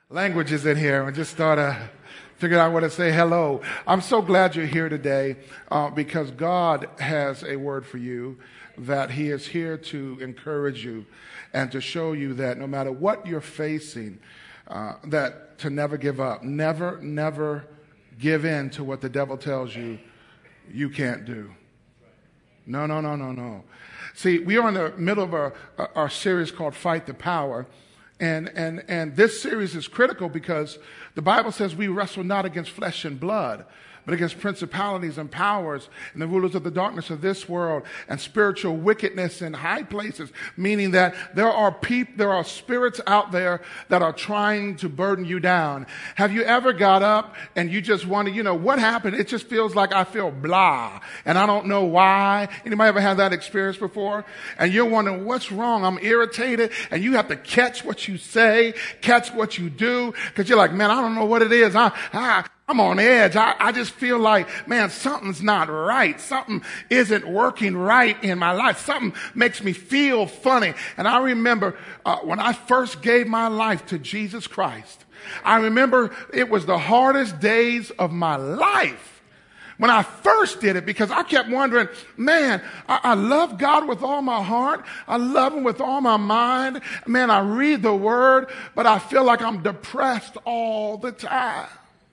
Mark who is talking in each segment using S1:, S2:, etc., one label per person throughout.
S1: languages in here and just start figuring out what to say hello. I'm so glad you're here today because God has a word for you, that he is here to encourage you and to show you that no matter what you're facing, that to never give up, never give in to what the devil tells you you can't do. No. See, we are in the middle of our series called Fight the Power. And this series is critical because the Bible says we wrestle not against flesh and blood, but against principalities and powers and the rulers of the darkness of this world and spiritual wickedness in high places, meaning that there are spirits out there that are trying to burden you down. Have you ever got up and you just wonder, what happened? It just feels like I feel blah and I don't know why. Anybody ever had that experience before? And you're wondering, what's wrong? I'm irritated, and you have to catch what you say, catch what you do, because you're like, man, I don't know what it is. I'm on edge. I just feel like, man, something's not right. Something isn't working right in my life. Something makes me feel funny. And I remember when I first gave my life to Jesus Christ, I remember it was the hardest days of my life when I first did it, because I kept wondering, man, I love God with all my heart. I love him with all my mind. Man, I read the word, but I feel like I'm depressed all the time.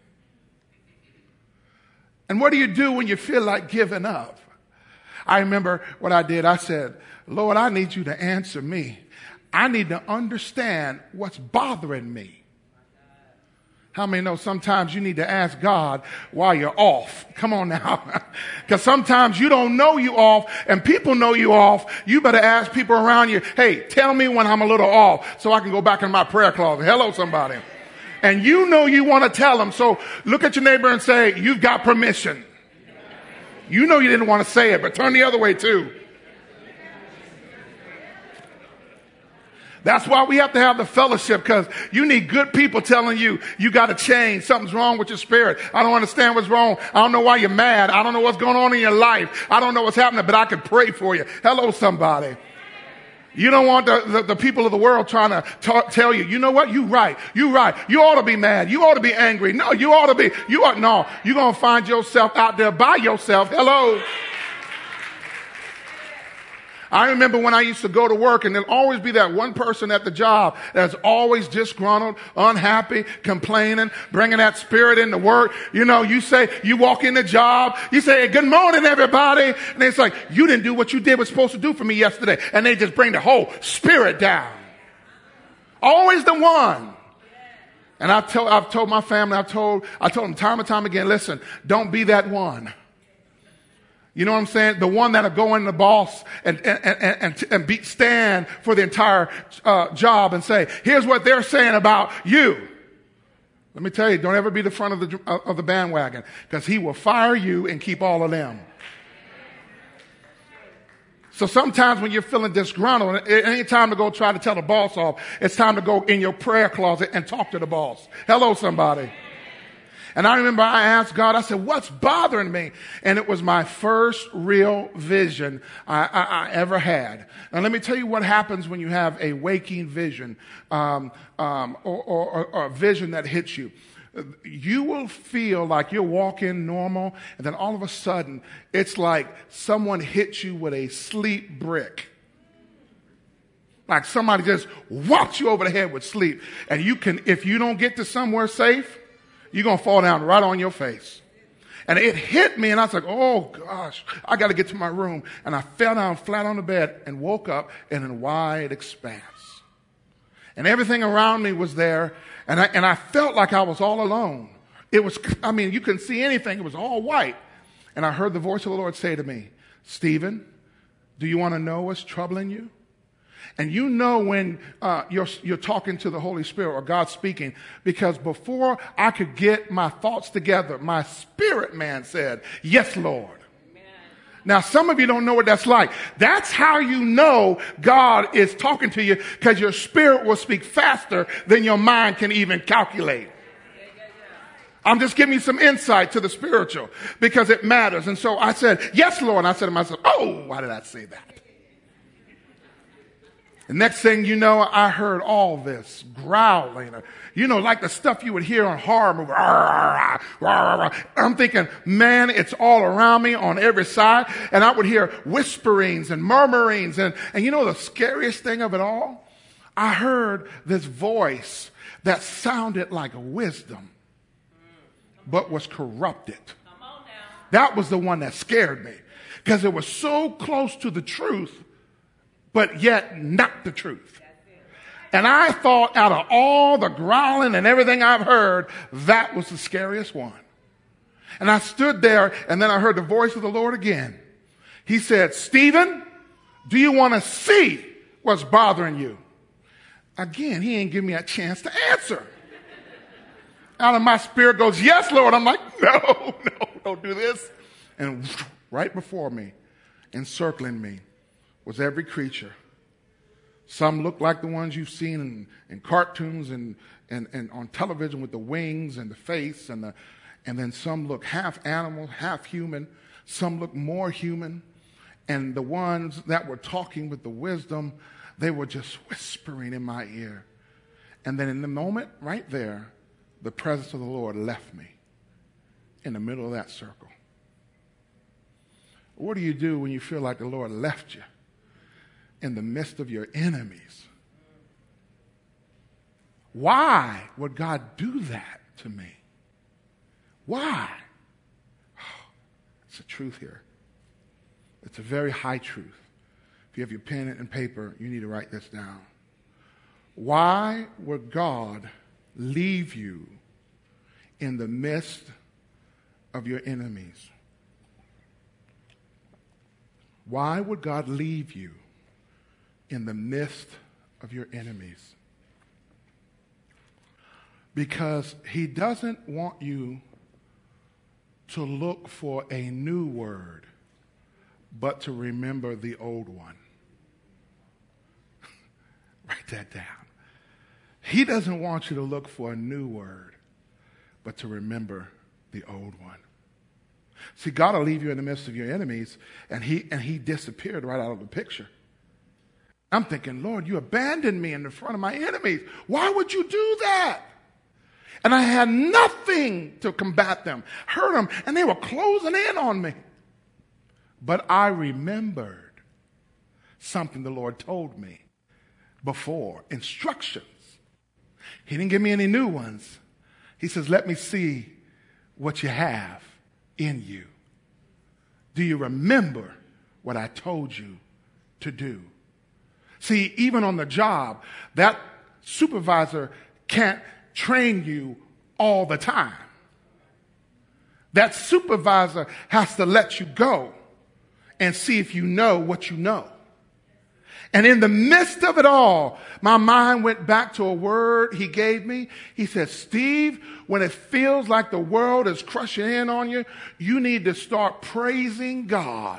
S1: And what do you do when you feel like giving up? I remember what I did. I said, Lord, I need you to answer me. I need to understand what's bothering me. How many know sometimes you need to ask God while you're off? Come on now. Because sometimes you don't know you off and people know you off. You better ask people around you, hey, tell me when I'm a little off so I can go back in my prayer closet. Hello, somebody. And you know you want to tell them. So look at your neighbor and say, you've got permission. You know you didn't want to say it, but turn the other way too. That's why we have to have the fellowship, because you need good people telling you, you got to change. Something's wrong with your spirit. I don't understand what's wrong. I don't know why you're mad. I don't know what's going on in your life. I don't know what's happening, but I can pray for you. Hello, somebody. You don't want the people of the world trying to tell you, you know what? You right. You ought to be mad. You ought to be angry. No, you're going to find yourself out there by yourself. Hello. I remember when I used to go to work, and there'll always be that one person at the job that's always disgruntled, unhappy, complaining, bringing that spirit into work. You walk in the job, you say, hey, good morning, everybody. And it's like, you didn't do what you was supposed to do for me yesterday. And they just bring the whole spirit down. Always the one. And I've told my family, I told them time and time again, listen, don't be that one. You know what I'm saying? The one that'll go in the boss and stand for the entire job and say, here's what they're saying about you. Let me tell you, don't ever be the front of the bandwagon, because he will fire you and keep all of them. So sometimes when you're feeling disgruntled, it ain't time to go try to tell the boss off. It's time to go in your prayer closet and talk to the boss. Hello, somebody. And I remember I asked God, I said, what's bothering me? And it was my first real vision I ever had. Now, let me tell you what happens when you have a waking vision, or a vision that hits you. You will feel like you're walking normal, and then all of a sudden, it's like someone hits you with a sleep brick. Like somebody just whops you over the head with sleep. And if you don't get to somewhere safe, you're going to fall down right on your face. And it hit me, and I was like, oh, gosh, I got to get to my room. And I fell down flat on the bed and woke up in a wide expanse. And everything around me was there, and I felt like I was all alone. You couldn't see anything. It was all white. And I heard the voice of the Lord say to me, Stephen, do you want to know what's troubling you? And you know when you're talking to the Holy Spirit or God speaking, because before I could get my thoughts together, my spirit man said, yes, Lord. Amen. Now, some of you don't know what that's like. That's how you know God is talking to you, because your spirit will speak faster than your mind can even calculate. I'm just giving you some insight to the spiritual, because it matters. And so I said, yes, Lord. And I said to myself, oh, why did I say that? The next thing you know, I heard all this growling, like the stuff you would hear on horror movies. I'm thinking, man, it's all around me on every side. And I would hear whisperings and murmurings. And the scariest thing of it all? I heard this voice that sounded like wisdom, but was corrupted. That was the one that scared me, because it was so close to the truth, but yet not the truth. And I thought, out of all the growling and everything I've heard, that was the scariest one. And I stood there, and then I heard the voice of the Lord again. He said, Stephen, do you want to see what's bothering you? Again, he ain't give me a chance to answer. Out of my spirit goes, yes, Lord. I'm like, no, don't do this. And right before me, encircling me, was every creature. Some looked like the ones you've seen in cartoons and on television with the wings and the face, and then some look half animal, half human. Some look more human. And the ones that were talking with the wisdom, they were just whispering in my ear. And then in the moment right there, the presence of the Lord left me in the middle of that circle. What do you do when you feel like the Lord left you in the midst of your enemies? Why would God do that to me? Why? It's a truth here. It's a very high truth. If you have your pen and paper, you need to write this down. Why would God leave you in the midst of your enemies? Why would God leave you in the midst of your enemies? Because he doesn't want you to look for a new word, but to remember the old one. Write that down. He doesn't want you to look for a new word, but to remember the old one. See, God will leave you in the midst of your enemies, and he disappeared right out of the picture. I'm thinking, Lord, you abandoned me in the front of my enemies. Why would you do that? And I had nothing to combat them. Heard them, and they were closing in on me. But I remembered something the Lord told me before, instructions. He didn't give me any new ones. He says, let me see what you have in you. Do you remember what I told you to do? See, even on the job, that supervisor can't train you all the time. That supervisor has to let you go and see if you know what you know. And in the midst of it all, my mind went back to a word he gave me. He said, Steve, when it feels like the world is crushing in on you, you need to start praising God.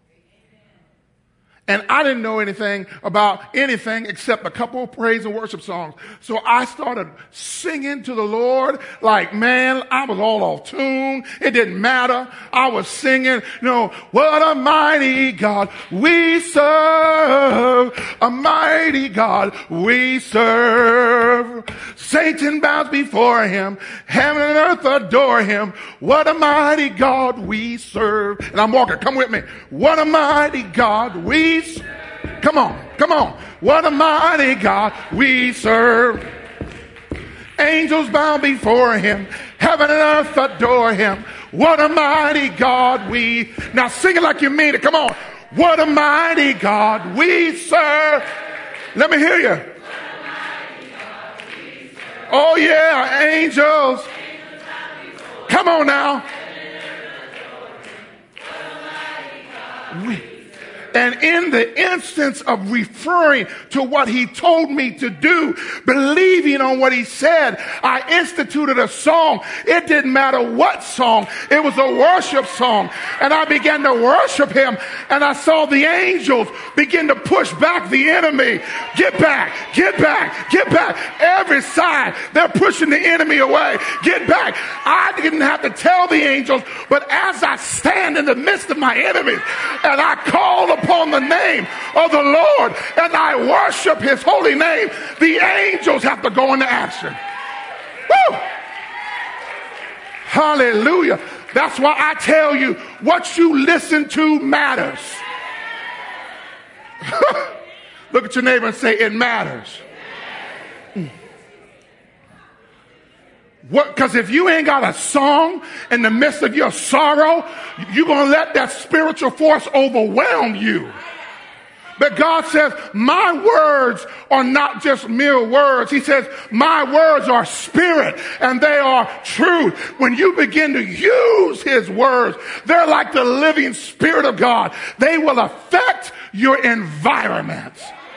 S1: And I didn't know anything about anything except a couple of praise and worship songs. So I started singing to the Lord like, man, I was all off tune. It didn't matter. I was singing, what a mighty God we serve. A mighty God we serve. Satan bows before him. Heaven and earth adore him. What a mighty God we serve. And I'm walking. Come with me. What a mighty God we serve. Come on. What a mighty God we serve. Angels bow before him. Heaven and earth adore him. What a mighty God we... Now sing it like you mean it. Come on. What a mighty God we serve. Let me hear you. Oh yeah, angels. Come on now. And in the instance of referring to what he told me to do, believing on what he said, I instituted a song. It didn't matter what song. It was a worship song. And I began to worship him. And I saw the angels begin to push back the enemy. Get back, get back, get back. Every side, they're pushing the enemy away. Get back. I didn't have to tell the angels, but as I stand in the midst of my enemies and I call upon upon the name of the Lord and I worship his holy name, the angels have to go into action. Woo! Hallelujah. That's why I tell you, what you listen to matters. Look at your neighbor and say, it matters. Because if you ain't got a song in the midst of your sorrow, you're going to let that spiritual force overwhelm you. But God says, my words are not just mere words. He says, my words are spirit and they are truth. When you begin to use his words, they're like the living spirit of God. They will affect your environment.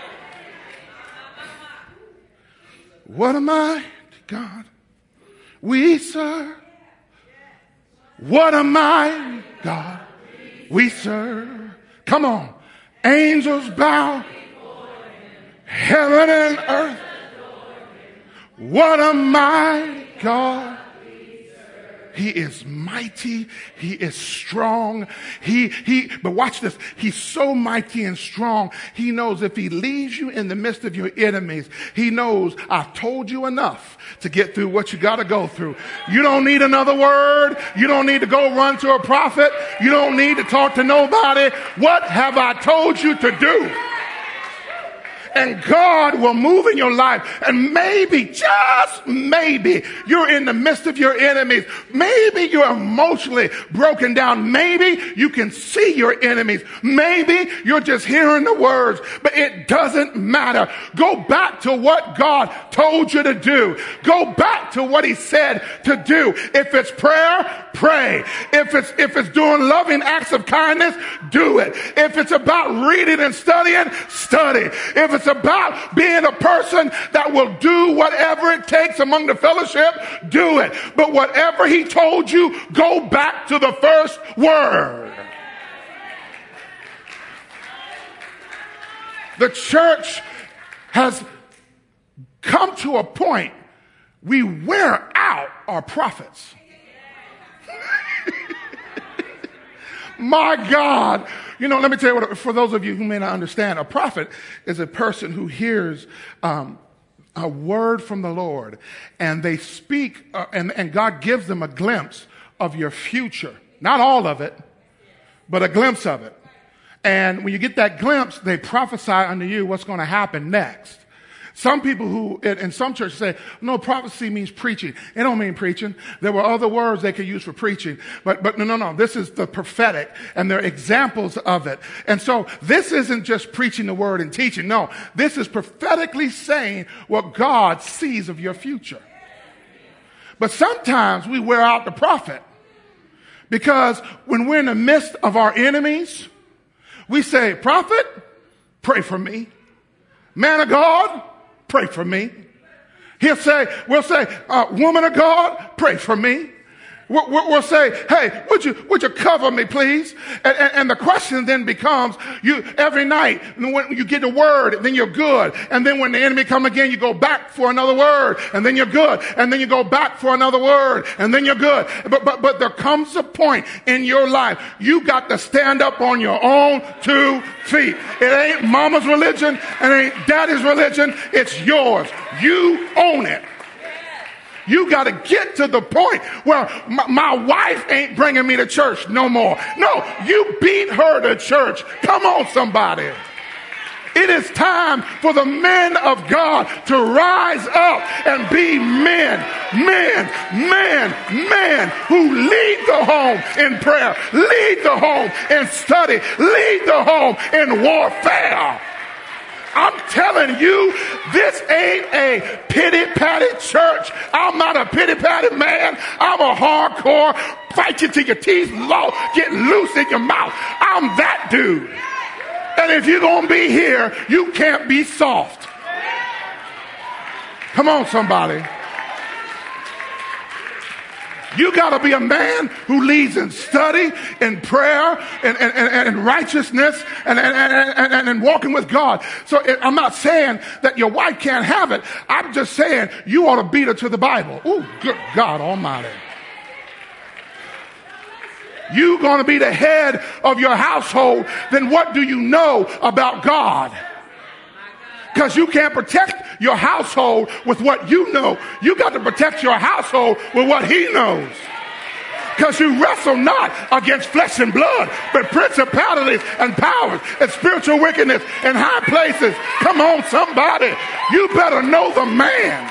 S1: What a mighty God we serve. What a mighty God we serve. Come on. Angels bow. Heaven and earth. What a mighty God. He is mighty. He is strong. But watch this. He's so mighty and strong. He knows if he leaves you in the midst of your enemies, he knows I've told you enough to get through what you got to go through. You don't need another word. You don't need to go run to a prophet. You don't need to talk to nobody. What have I told you to do? And God will move in your life. And maybe, just maybe, you're in the midst of your enemies. Maybe you're emotionally broken down. Maybe you can see your enemies. Maybe you're just hearing the words. But it doesn't matter. Go back to what God told you to do. Go back to what he said to do. If it's prayer, pray. If it's doing loving acts of kindness, do it. If it's about reading and studying, study. If it's about being a person that will do whatever it takes among the fellowship, do it. But whatever he told you, go back to the first word. The church has come to a point we wear out our prophets. My God. You know, let me tell you what, for those of you who may not understand, a prophet is a person who hears a word from the Lord and they speak and God gives them a glimpse of your future. Not all of it, but a glimpse of it. And when you get that glimpse, they prophesy unto you what's going to happen next. Some people who, in some churches say, no, prophecy means preaching. It don't mean preaching. There were other words they could use for preaching. But no. This is the prophetic, and there are examples of it. And so this isn't just preaching the word and teaching. No, this is prophetically saying what God sees of your future. But sometimes we wear out the prophet because when we're in the midst of our enemies, we say, prophet, pray for me. Man of God, pray for me. We'll say, woman of God, pray for me. We'll say, hey, would you cover me, please? And the question then becomes, you every night when you get a word, then you're good. And then when the enemy come again, you go back for another word, and then you're good. And then you go back for another word, and then you're good. But there comes a point in your life you got to stand up on your own 2 feet. It ain't mama's religion, and it ain't daddy's religion. It's yours. You own it. You got to get to the point where my wife ain't bringing me to church no more. No, you beat her to church. Come on, somebody. It is time for the men of God to rise up and be men who lead the home in prayer, lead the home in study, lead the home in warfare. I'm telling you, this ain't a pity-patty church. I'm not a pity-patty man. I'm a hardcore, fight you till your teeth get loose in your mouth. I'm that dude. And if you're going to be here, you can't be soft. Come on, somebody. You got to be a man who leads in study, in prayer, and righteousness, and walking with God. So I'm not saying that your wife can't have it. I'm just saying you ought to beat her to the Bible. Oh, good God Almighty. you're going to be the head of your household, then what do you know about God? Because you can't protect your household with what you know. You got to protect your household with what he knows. Because you wrestle not against flesh and blood, but principalities and powers and spiritual wickedness in high places. Come on, somebody. You better know the man.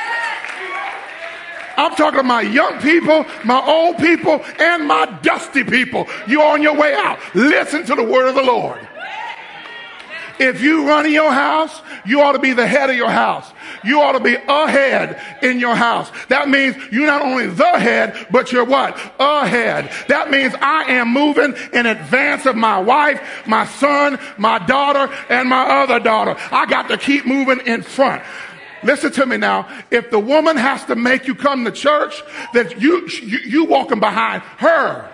S1: I'm talking to my young people, my old people, and my dusty people. You're on your way out. Listen to the word of the Lord. If you run in your house, you ought to be the head of your house. You ought to be a head in your house. That means you're not only the head, but you're what? A head. That means I am moving in advance of my wife, my son, my daughter, and my other daughter. I got to keep moving in front. Listen to me now. If the woman has to make you come to church, then you walking behind her.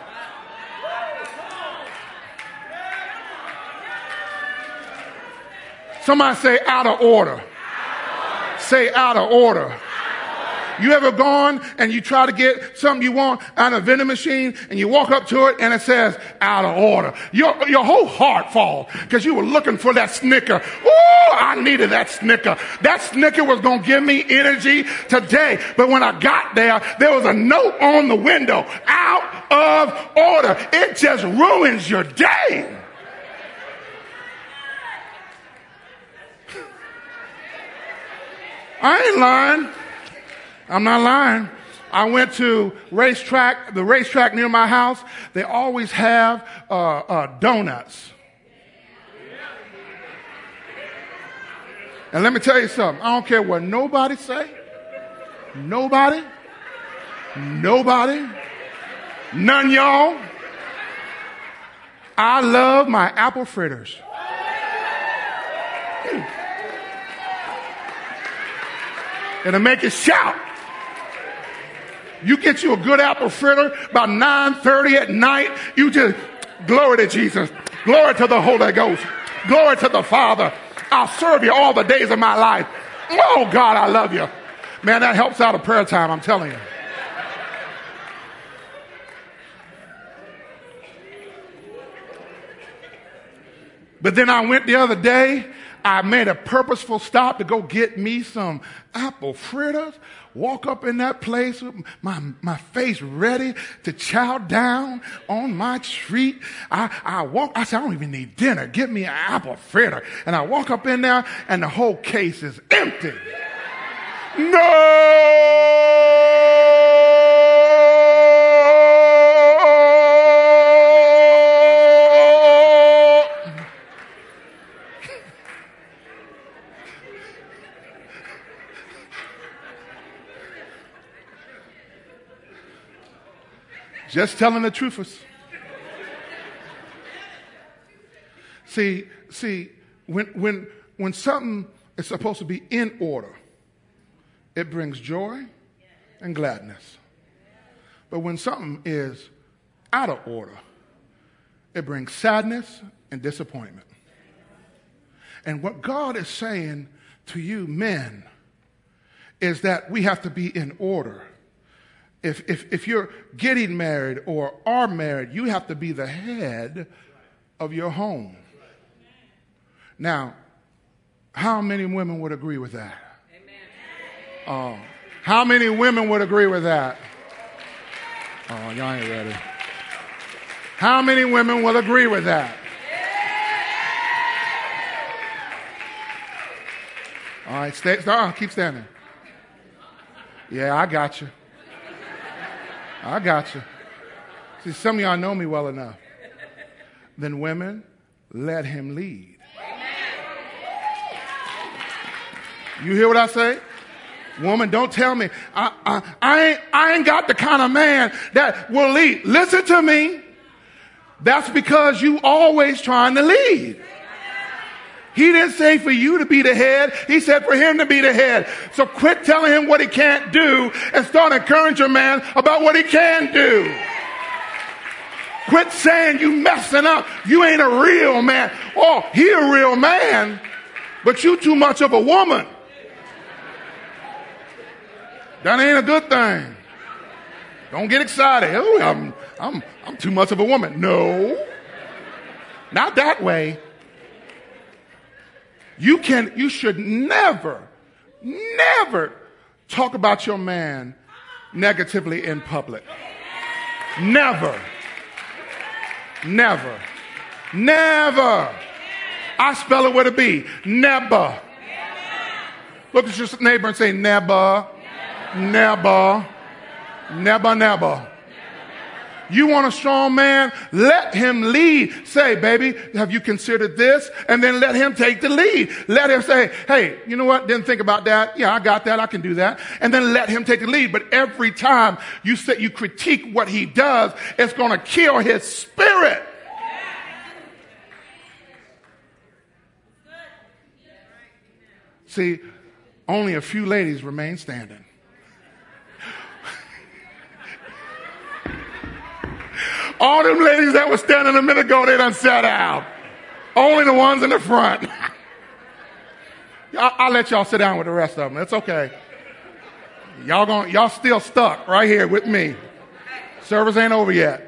S1: Somebody say out of order. Say out of order. You ever gone and you try to get something you want out of a vending machine and you walk up to it and it says out of order. Your whole heart falls because you were looking for that Snicker. Oh, I needed that Snicker. That Snicker was going to give me energy today. But when I got there was a note on the window, out of order. It just ruins your day. I ain't lying. I'm not lying. I went to the racetrack near my house. They always have donuts. And let me tell you something. I don't care what nobody say. Nobody. None y'all. I love my apple fritters. It'll make you shout. You get you a good apple fritter about 9:30 at night. You just, glory to Jesus. Glory to the Holy Ghost. Glory to the Father. I'll serve you all the days of my life. Oh, God, I love you. Man, that helps out of prayer time, I'm telling you. But then I went the other day. I made a purposeful stop to go get me some apple fritters, walk up in that place with my face ready to chow down on my treat. I said, I don't even need dinner. Give me an apple fritter. And I walk up in there and the whole case is empty. No! Just telling the truthers. See, when something is supposed to be in order, it brings joy and gladness. But when something is out of order, it brings sadness and disappointment. And what God is saying to you men is that we have to be in order. If you're getting married or are married, you have to be the head of your home. Now, how many women would agree with that? How many women would agree with that? Oh, y'all ain't ready. How many women will agree with that? All right, keep standing. Yeah, I got you. See, some of y'all know me well enough. Then women, let him lead. You hear what I say? Woman, don't tell me. I ain't got the kind of man that will lead. Listen to me. That's because you always trying to lead. He didn't say for you to be the head. He said for him to be the head. So quit telling him what he can't do and start encouraging your man about what he can do. Quit saying you messing up. You ain't a real man. Oh, he a real man, but you too much of a woman. That ain't a good thing. Don't get excited. Oh, I'm too much of a woman. No, not that way. You should never talk about your man negatively in public. Never. I spell it with a B. Never. Look at your neighbor and say never. Never. You want a strong man? Let him lead. Say, baby, have you considered this? And then let him take the lead. Let him say, hey, you know what? Didn't think about that. Yeah, I got that. I can do that. And then let him take the lead. But every time you critique what he does, it's going to kill his spirit. See, only a few ladies remain standing. All them ladies that were standing a minute ago, they done sat out. Only the ones in the front. I'll let y'all sit down with the rest of them. It's okay. Y'all still stuck right here with me. Service ain't over yet.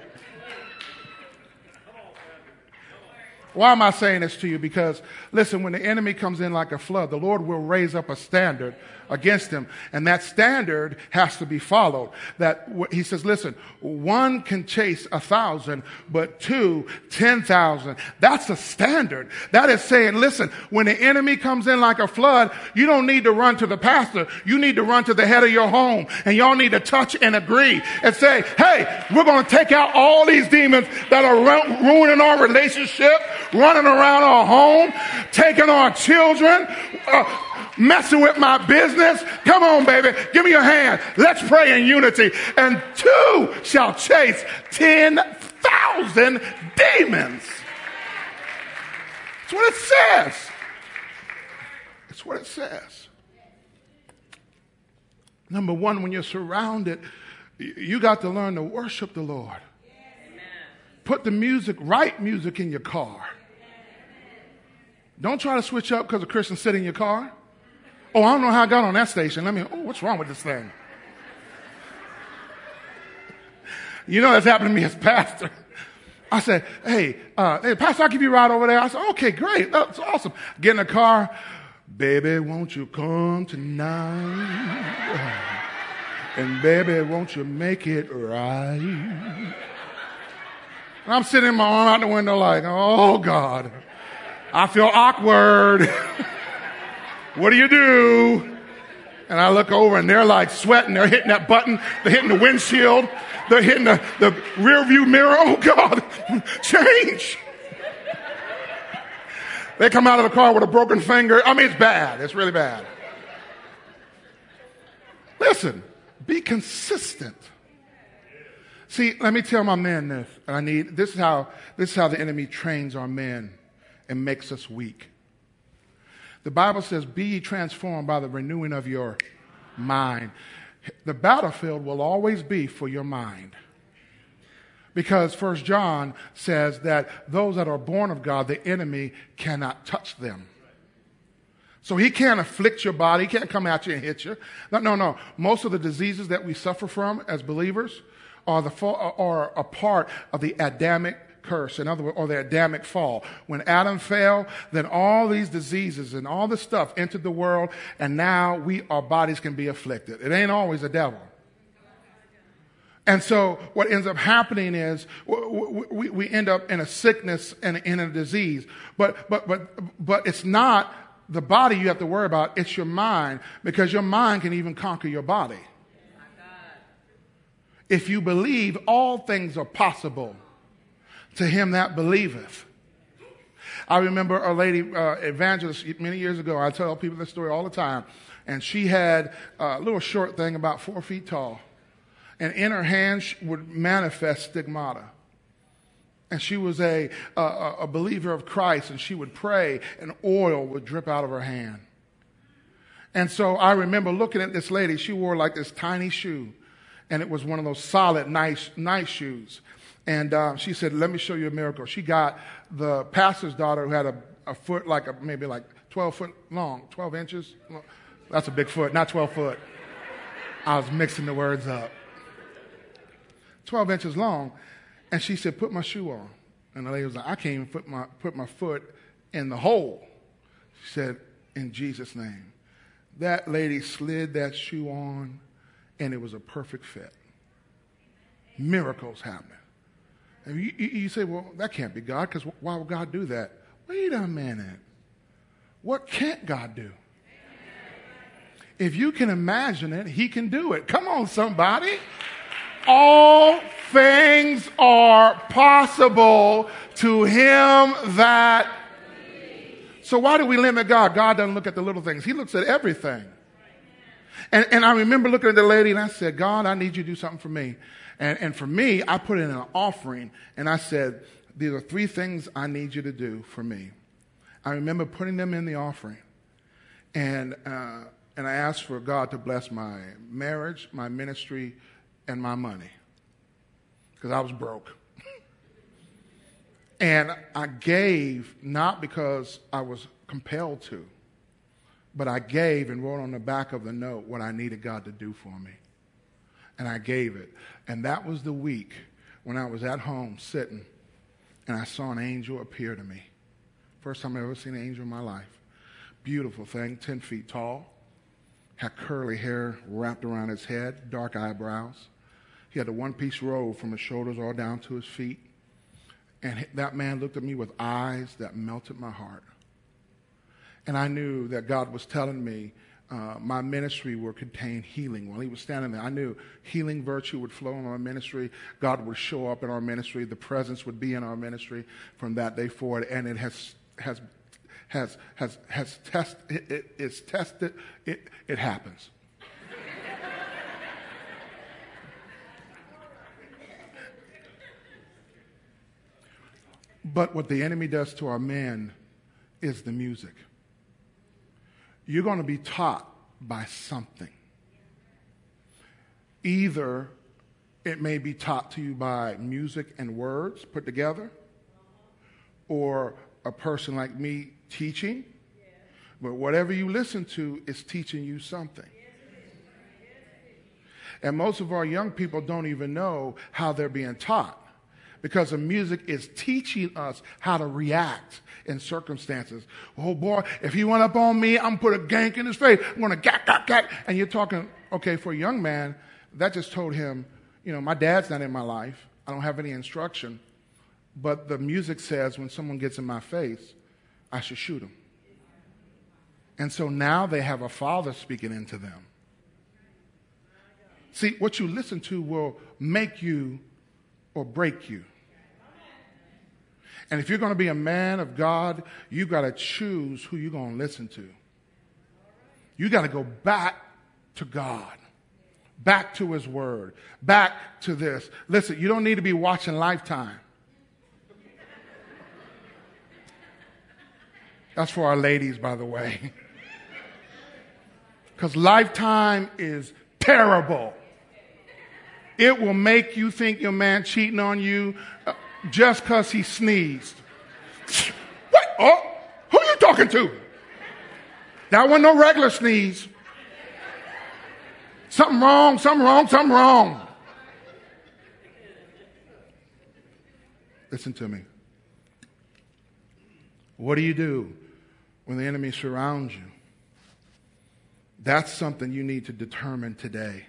S1: Why am I saying this to you? Because, listen, when the enemy comes in like a flood, the Lord will raise up a standard against him. And that standard has to be followed. He says, listen, one can chase 1,000, but 2, 10,000. That's a standard. That is saying, listen, when the enemy comes in like a flood, you don't need to run to the pastor. You need to run to the head of your home. And y'all need to touch and agree and say, hey, we're going to take out all these demons that are ruining our relationship, running around our home, taking our children, messing with my business. Come on, baby. Give me your hand. Let's pray in unity. And 2 shall chase 10,000 demons. That's what it says. That's what it says. Number one, when you're surrounded, you got to learn to worship the Lord. Put the right music in your car. Don't try to switch up because a Christian sit in your car. Oh, I don't know how I got on that station. What's wrong with this thing? You know, that's happened to me as pastor. I said, hey, pastor, I'll give you a ride over there. I said, okay, great. That's awesome. Get in the car. Baby, won't you come tonight? And baby, won't you make it right? And I'm sitting in my arm out the window like, oh, God. I feel awkward. What do you do? And I look over and they're like sweating. They're hitting that button. They're hitting the windshield. They're hitting the rear view mirror. Oh, God, change. They come out of the car with a broken finger. It's bad. It's really bad. Listen, be consistent. See, let me tell my men this. This is how the enemy trains our men and makes us weak. The Bible says, be ye transformed by the renewing of your mind. The battlefield will always be for your mind. Because 1 John says that those that are born of God, the enemy cannot touch them. So he can't afflict your body. He can't come at you and hit you. No. Most of the diseases that we suffer from as believers are a part of the Adamic curse, in other words, or the Adamic fall. When Adam fell, then all these diseases and all this stuff entered the world, and now our bodies can be afflicted. It ain't always the devil. And so what ends up happening is we end up in a sickness and in a disease. But it's not the body you have to worry about, it's your mind, because your mind can even conquer your body. If you believe, all things are possible to him that believeth. I remember a lady, evangelist, many years ago. I tell people this story all the time. And she had a little short thing about 4 feet tall. And in her hand would manifest stigmata. And she was a believer of Christ, and she would pray, and oil would drip out of her hand. And so I remember looking at this lady. She wore like this tiny shoe, and it was one of those solid, nice shoes. And she said, let me show you a miracle. She got the pastor's daughter who had a foot, maybe 12 foot long, 12 inches. That's a big foot, not 12 foot. I was mixing the words up. 12 inches long. And she said, put my shoe on. And the lady was like, I can't even put my foot in the hole. She said, in Jesus' name. That lady slid that shoe on, and it was a perfect fit. Miracles happening. And you say, well, that can't be God, because why would God do that? Wait a minute. What can't God do? If you can imagine it, he can do it. Come on, somebody. All things are possible to him that. So why do we limit God? God doesn't look at the little things. He looks at everything. And I remember looking at the lady and I said, God, I need you to do something for me. And for me, I put in an offering and I said, these are 3 things I need you to do for me. I remember putting them in the offering. And I asked for God to bless my marriage, my ministry, and my money. Because I was broke. And I gave not because I was compelled to, but I gave and wrote on the back of the note what I needed God to do for me. And I gave it. And that was the week when I was at home sitting and I saw an angel appear to me. First time I've ever seen an angel in my life. Beautiful thing, 10 feet tall. Had curly hair wrapped around his head, dark eyebrows. He had a one-piece robe from his shoulders all down to his feet. And that man looked at me with eyes that melted my heart. And I knew that God was telling me my ministry would contain healing. While he was standing there, I knew healing virtue would flow in our ministry. God would show up in our ministry. The presence would be in our ministry from that day forward. And it has tested. It's tested. It happens. But what the enemy does to our men is the music. You're going to be taught by something. Either it may be taught to you by music and words put together, or a person like me teaching. But whatever you listen to is teaching you something. And most of our young people don't even know how they're being taught. Because the music is teaching us how to react in circumstances. Oh boy, if he went up on me, I'm going to put a gank in his face. I'm going to gack. And you're talking, okay, for a young man, that just told him, my dad's not in my life. I don't have any instruction. But the music says when someone gets in my face, I should shoot him. And so now they have a father speaking into them. See, what you listen to will make you or break you. And if you're going to be a man of God, you got to choose who you're going to listen to. You got to go back to God, back to his word, back to this. Listen, you don't need to be watching Lifetime. That's for our ladies, by the way. Because Lifetime is terrible. It will make you think your man cheating on you just because he sneezed. What? Oh, who are you talking to? That wasn't no regular sneeze. Something wrong. Listen to me. What do you do when the enemy surrounds you? That's something you need to determine today.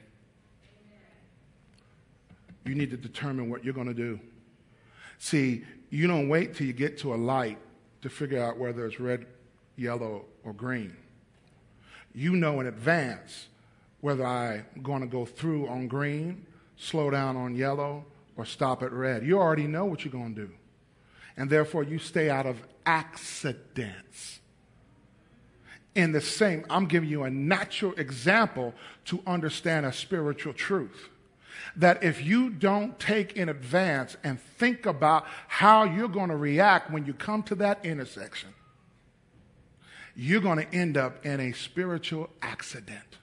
S1: You need to determine what you're going to do. See, you don't wait till you get to a light to figure out whether it's red, yellow, or green. You know in advance whether I'm going to go through on green, slow down on yellow, or stop at red. You already know what you're going to do. And therefore, you stay out of accidents. In the same, I'm giving you a natural example to understand a spiritual truth. That if you don't take in advance and think about how you're going to react when you come to that intersection, you're going to end up in a spiritual accident.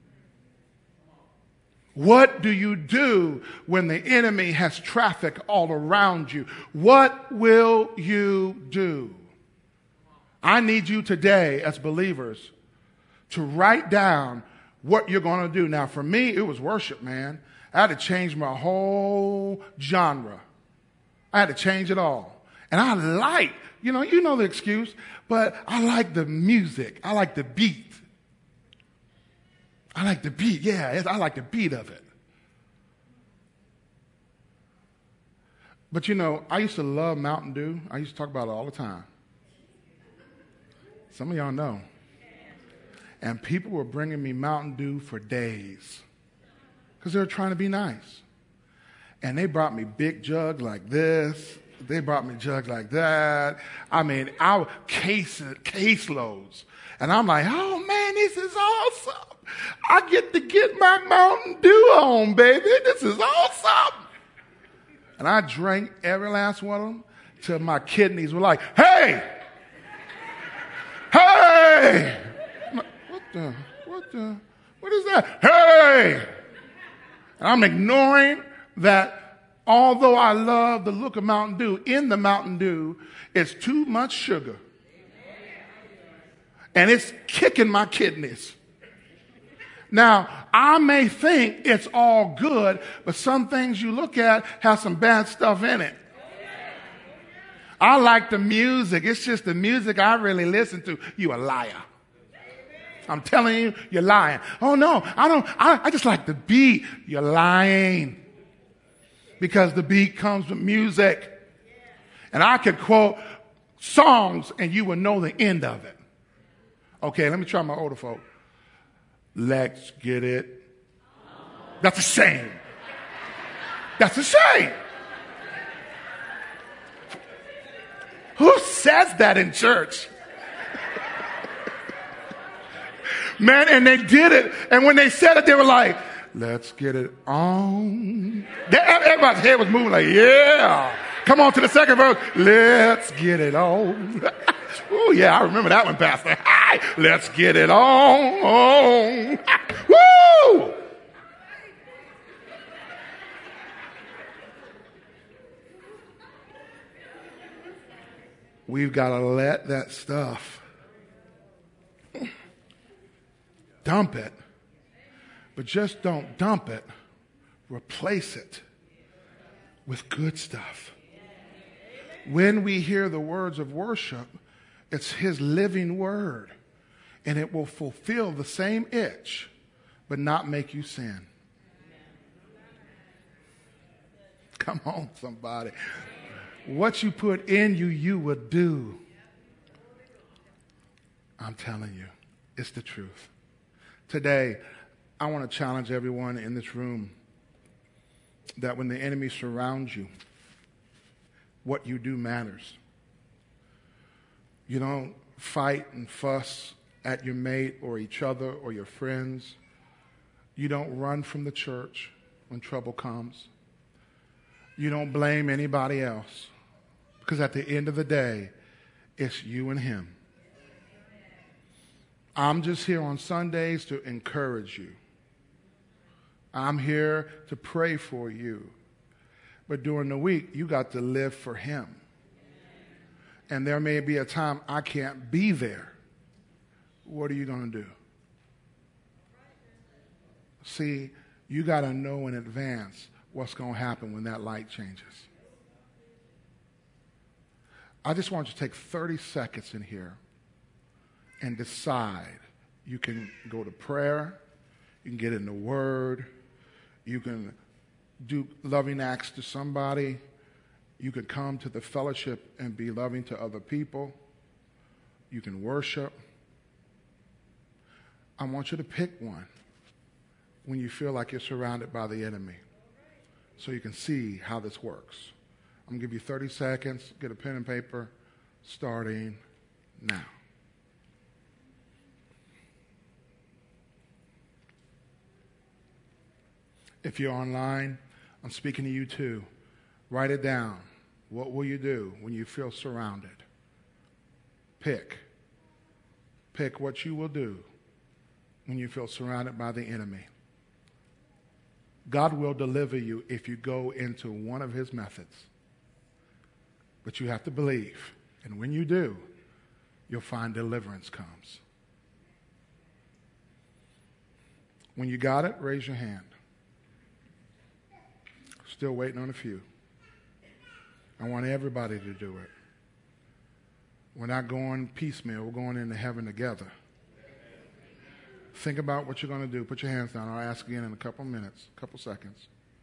S1: What do you do when the enemy has traffic all around you? What will you do? I need you today as believers to write down what you're going to do. Now, for me, it was worship, man. I had to change my whole genre. I had to change it all. And I like, you know the excuse, but I like the music. I like the beat. I like the beat. Yeah, I like the beat of it. But I used to love Mountain Dew. I used to talk about it all the time. Some of y'all know. And people were bringing me Mountain Dew for days because they were trying to be nice. And they brought me big jugs like this. They brought me jugs like that. I mean, case loads. And I'm like, oh man, this is awesome. I get to get my Mountain Dew on, baby. This is awesome. And I drank every last one of them till my kidneys were like, hey! Hey! What is that? Hey! And I'm ignoring that although I love the look of Mountain Dew, in the Mountain Dew, it's too much sugar. And it's kicking my kidneys. Now, I may think it's all good, but some things you look at have some bad stuff in it. I like the music. It's just the music I really listen to. You a liar. I'm telling you, you're lying. Oh no, I just like the beat. You're lying. Because the beat comes with music. And I could quote songs and you would know the end of it. Okay, let me try my older folk. Let's get it. That's a shame. That's a shame. Who says that in church? Man, and they did it. And when they said it, they were like, let's get it on. Everybody's head was moving like, yeah. Come on to the second verse. Let's get it on. Oh, yeah, I remember that one, Pastor. Hi, let's get it on. Woo! We've got to let that stuff dump it. But just don't dump it. Replace it with good stuff. When we hear the words of worship, it's His living word. And it will fulfill the same itch, but not make you sin. Come on, somebody. What you put in you, you will do. I'm telling you, it's the truth. Today, I want to challenge everyone in this room that when the enemy surrounds you, what you do matters. You don't fight and fuss at your mate or each other or your friends. You don't run from the church when trouble comes. You don't blame anybody else. Because at the end of the day, it's you and Him. I'm just here on Sundays to encourage you. I'm here to pray for you. But during the week, you got to live for Him. And there may be a time I can't be there. What are you going to do? See, you got to know in advance what's going to happen when that light changes. I just want you to take 30 seconds in here and decide. You can go to prayer. You can get in the Word. You can do loving acts to somebody. You can come to the fellowship and be loving to other people. You can worship. I want you to pick one when you feel like you're surrounded by the enemy so you can see how this works. I'm going to give you 30 seconds. Get a pen and paper starting now. If you're online, I'm speaking to you too. Write it down. What will you do when you feel surrounded? Pick. Pick what you will do when you feel surrounded by the enemy. God will deliver you if you go into one of His methods. But you have to believe. And when you do, you'll find deliverance comes. When you got it, raise your hand. still waiting on a few. I want everybody to do it. We're not going piecemeal. We're going into heaven together. Think about what you're going to do. Put your hands down. I'll ask again in a couple minutes, a couple seconds.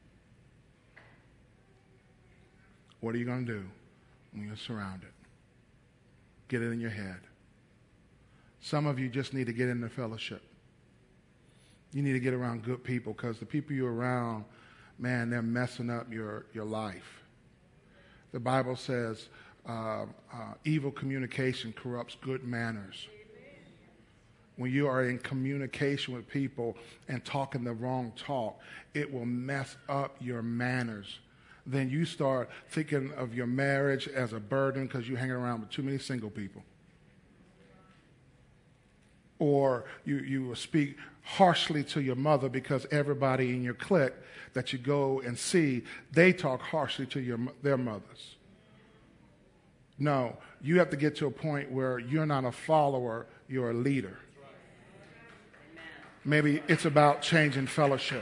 S1: What are you going to do when you're surrounded? Get it in your head. Some of you just need to get in the fellowship. You need to get around good people, because the people you're around, man, they're messing up your life. The Bible says evil communication corrupts good manners. When you are in communication with people and talking the wrong talk, it will mess up your manners. Then you start thinking of your marriage as a burden because you're hanging around with too many single people. Or you speak harshly to your mother because everybody in your clique that you go and see, they talk harshly to their mothers. No, you have to get to a point where you're not a follower, you're a leader. Maybe it's about changing fellowship.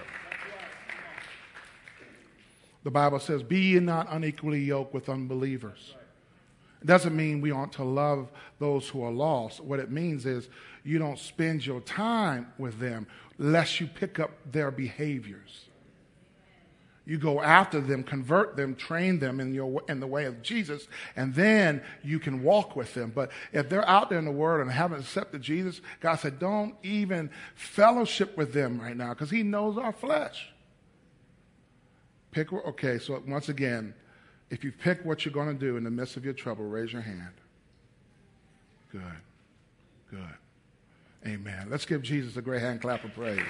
S1: The Bible says, be ye not unequally yoked with unbelievers. It doesn't mean we ought to love those who are lost. What it means is you don't spend your time with them lest you pick up their behaviors. You go after them, convert them, train them in the way of Jesus, and then you can walk with them. But if they're out there in the world and haven't accepted Jesus, God said, don't even fellowship with them right now, because he knows our flesh. Okay, so once again, if you pick what you're going to do in the midst of your trouble, raise your hand. Good. Amen. Let's give Jesus a great hand clap of praise.